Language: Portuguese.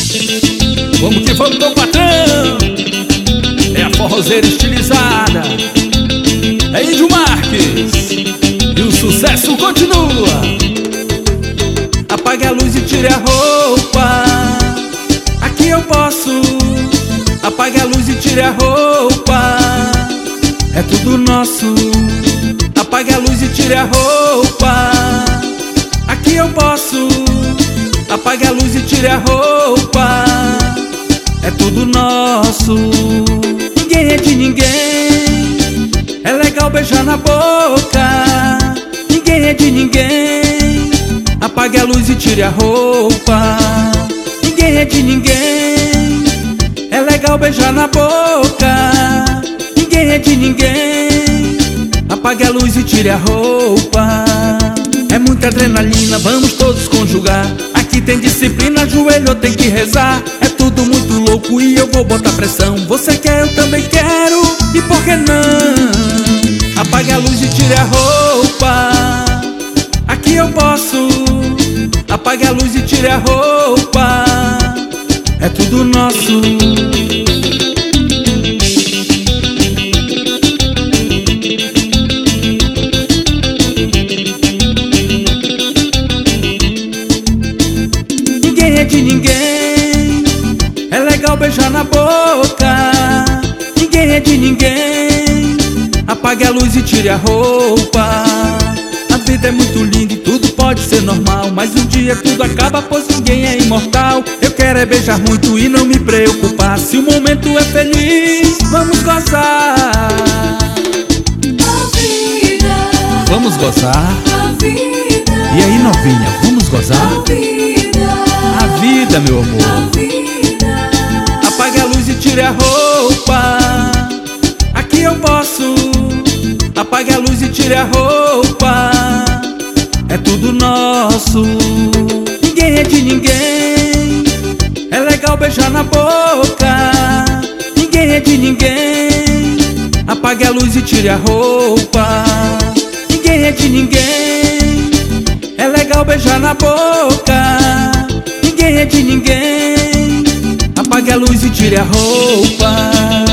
Vamos que vamos, meu patrão. É a forrozeira estilizada, é Índio Marques, e o sucesso continua. Apague a luz e tire a roupa, aqui eu posso. Apague a luz e tire a roupa, é tudo nosso. Apague a luz e tire a roupa, aqui eu posso. Apague a luz e tire a roupa, é tudo nosso. Ninguém é de ninguém, é legal beijar na boca. Ninguém é de ninguém, apague a luz e tire a roupa. Ninguém é de ninguém, é legal beijar na boca. Ninguém é de ninguém, apague a luz e tire a roupa. É muita adrenalina, vamos todos conjugar. Aqui tem disciplina, joelho tem que rezar. É tudo muito louco e eu vou botar pressão. Você quer, eu também quero, e por que não? Apague a luz e tire a roupa, aqui eu posso. Apague a luz e tire a roupa, é tudo nosso. Ninguém é de ninguém, é legal beijar na boca. Ninguém é de ninguém, apague a luz e tire a roupa. A vida é muito linda e tudo pode ser normal, mas um dia tudo acaba, pois ninguém é imortal. Eu quero é beijar muito e não me preocupar. Se o momento é feliz, vamos gozar. A vida, Vamos gozar. a vida, E aí, novinha, vamos gozar? a vida, A vida, meu amor. a vida. Apague a luz e tire a roupa, aqui eu posso. Apague a luz e tire a roupa, é tudo nosso. Ninguém é de ninguém, é legal beijar na boca. Ninguém é de ninguém, apague a luz e tire a roupa. Ninguém é de ninguém, é legal beijar na boca. Ninguém é de ninguém, apague a luz e tire a roupa.